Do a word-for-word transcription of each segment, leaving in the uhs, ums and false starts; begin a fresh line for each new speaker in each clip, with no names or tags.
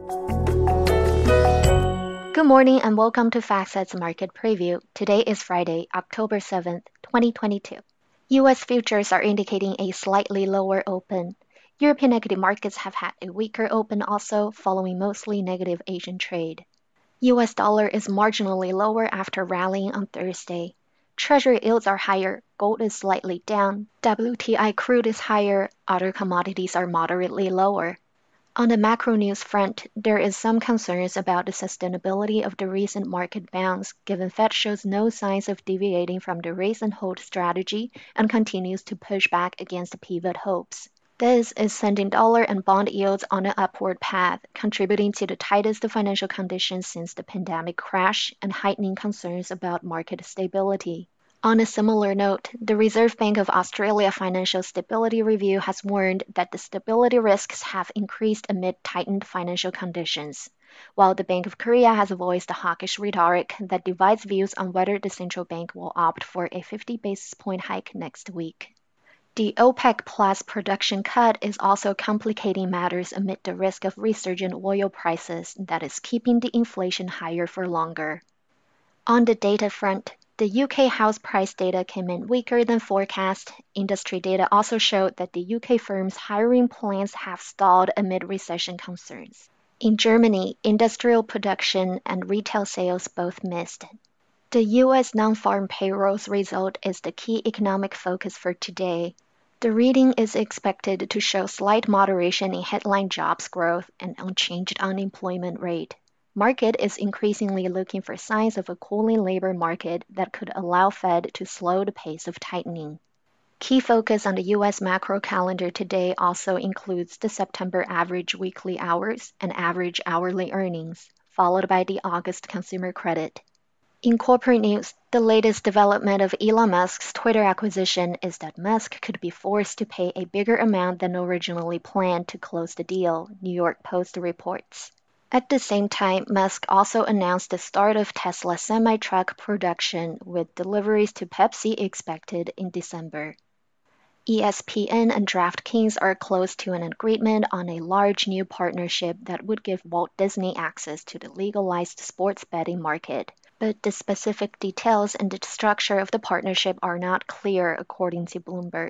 Good morning and welcome to FactSet's Market Preview. Today is Friday, October seventh, twenty twenty-two. U S futures are indicating a slightly lower open. European equity markets have had a weaker open also, following mostly negative Asian trade. U S dollar is marginally lower after rallying on Thursday. Treasury yields are higher, gold is slightly down, W T I crude is higher, other commodities are moderately lower. On the macro news front, there is some concerns about the sustainability of the recent market bounce, given Fed shows no signs of deviating from the raise and hold strategy and continues to push back against pivot hopes. This is sending dollar and bond yields on an upward path, contributing to the tightest financial conditions since the pandemic crash and heightening concerns about market stability. On a similar note, the Reserve Bank of Australia Financial Stability Review has warned that the stability risks have increased amid tightened financial conditions, while the Bank of Korea has voiced a hawkish rhetoric that divides views on whether the central bank will opt for a fifty basis point hike next week. The OPEC Plus production cut is also complicating matters amid the risk of resurgent oil prices that is keeping the inflation higher for longer. On the data front, the U K house price data came in weaker than forecast. Industry data also showed that the U K firms' hiring plans have stalled amid recession concerns. In Germany, industrial production and retail sales both missed. The U S non-farm payrolls result is the key economic focus for today. The reading is expected to show slight moderation in headline jobs growth and unchanged unemployment rate. Market is increasingly looking for signs of a cooling labor market that could allow Fed to slow the pace of tightening. Key focus on the U S macro calendar today also includes the September average weekly hours and average hourly earnings, followed by the August consumer credit. In corporate news, the latest development of Elon Musk's Twitter acquisition is that Musk could be forced to pay a bigger amount than originally planned to close the deal, New York Post reports. At the same time, Musk also announced the start of Tesla semi-truck production, with deliveries to Pepsi expected in December. E S P N and DraftKings are close to an agreement on a large new partnership that would give Walt Disney access to the legalized sports betting market, but the specific details and the structure of the partnership are not clear, according to Bloomberg.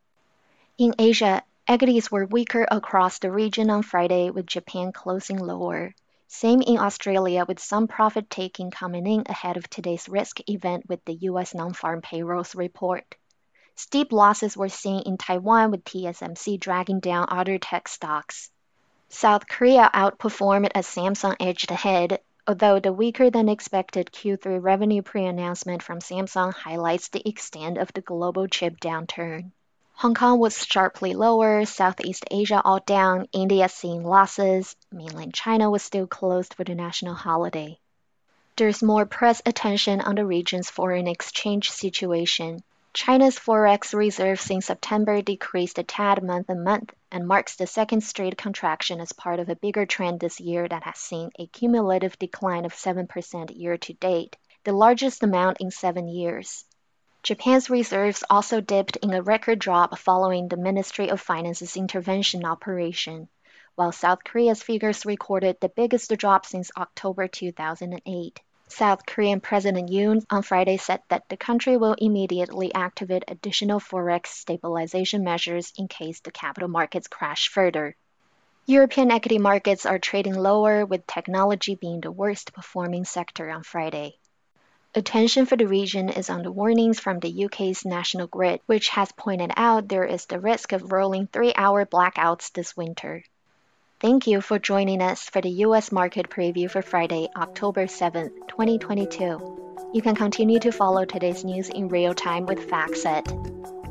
In Asia, equities were weaker across the region on Friday, with Japan closing lower. Same in Australia, with some profit-taking coming in ahead of today's risk event with the U S non-farm payrolls report. Steep losses were seen in Taiwan, with T S M C dragging down other tech stocks. South Korea outperformed as Samsung edged ahead, although the weaker-than-expected Q three revenue pre-announcement from Samsung highlights the extent of the global chip downturn. Hong Kong was sharply lower, Southeast Asia all down, India seeing losses, mainland China was still closed for the national holiday. There's more press attention on the region's foreign exchange situation. China's forex reserves in September decreased a tad month-on-month and marks the second straight contraction as part of a bigger trend this year that has seen a cumulative decline of seven percent year-to-date, the largest amount in seven years. Japan's reserves also dipped in a record drop following the Ministry of Finance's intervention operation, while South Korea's figures recorded the biggest drop since October two thousand eight. South Korean President Yoon on Friday said that the country will immediately activate additional forex stabilization measures in case the capital markets crash further. European equity markets are trading lower, with technology being the worst performing sector on Friday. Attention for the region is on the warnings from the U K's National Grid, which has pointed out there is the risk of rolling three-hour blackouts this winter. Thank you for joining us for the U S Market Preview for Friday, October seventh, twenty twenty-two. You can continue to follow today's news in real time with FactSet.